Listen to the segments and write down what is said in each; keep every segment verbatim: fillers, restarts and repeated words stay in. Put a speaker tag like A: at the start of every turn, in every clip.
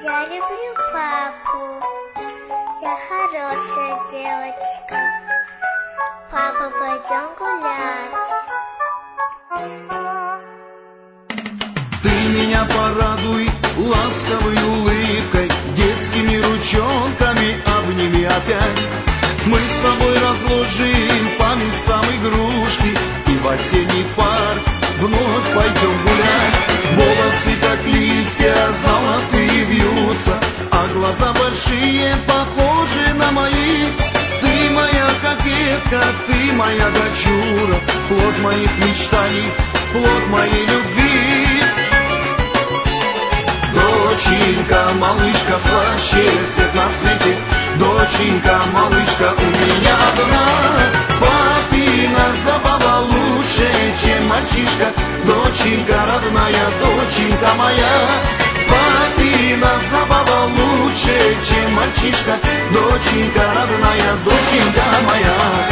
A: Я люблю папу. Я хорошая девочка. Папа, пойдем гулять.
B: Ты меня порадуй ласковой улыбкой, детскими ручонками обними опять. Мы с тобой разложим по местам игрушки, и в осенний парк вновь пойдем гулять. Волосы, как листья, золотые вьются, а глаза большие, похожи на мои. Ты моя кокетка, ты моя дочура, плод моих мечтаний, плод моей любви. Доченька, малышка, слаще всех на свете. Доченька, малышка, у меня одна. Папина забава лучше, чем мальчишка. Доченька родная, доченька моя. Папина забава лучше, чем мальчишка. Доченька родная, доченька моя.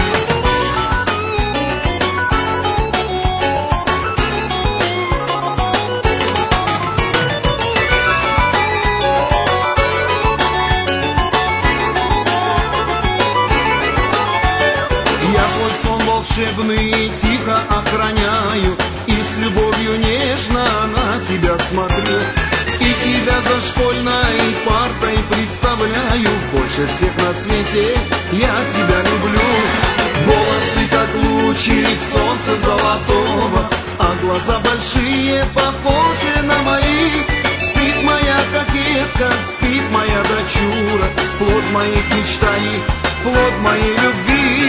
B: Волшебный тихо охраняю, и с любовью нежно на тебя смотрю, и тебя за школьной партой представляю. Больше всех на свете я тебя люблю. Волосы, как лучик солнца золотого, а глаза большие, похожи на мои. Спит моя кокетка, спит моя дочура, плод моих мечтаний, плод моей любви.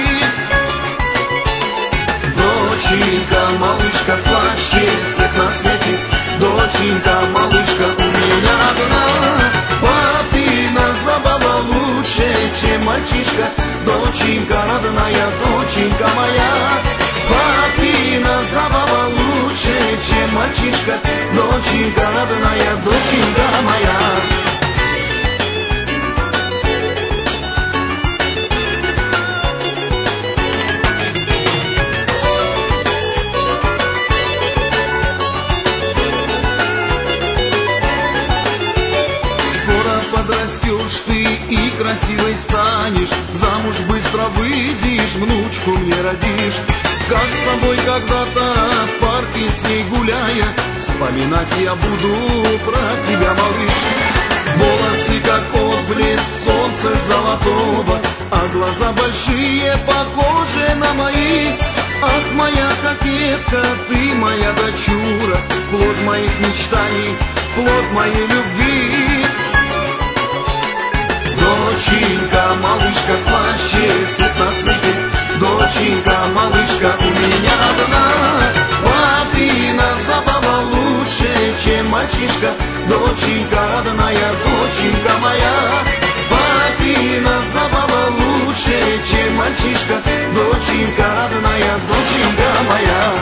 B: Доченька, малышка, слаще всех на свете. Доченька, малышка, у меня одна. Папина забава лучше, чем мальчишка. Доченька родная, доченька моя. Папина забава лучше, чем мальчишка. Доченька родная, доченька моя. Подрастешь ты и красивой станешь, замуж быстро выйдешь, внучку мне родишь. Как с тобой когда-то в парке с ней гуляя, вспоминать я буду про тебя, малыш. Волосы, как отблеск солнца золотого, а глаза большие, похожи на мои. Ах, моя кокетка, ты моя дочура, плод моих мечтаний, плод моей любви. Доченька, малышка, слаще всех на свете. Доченька, малышка, у меня одна. Папина забава лучше, чем мальчишка. Доченька родная, доченька моя. Папина забава лучше, чем мальчишка. Доченька родная, доченька моя.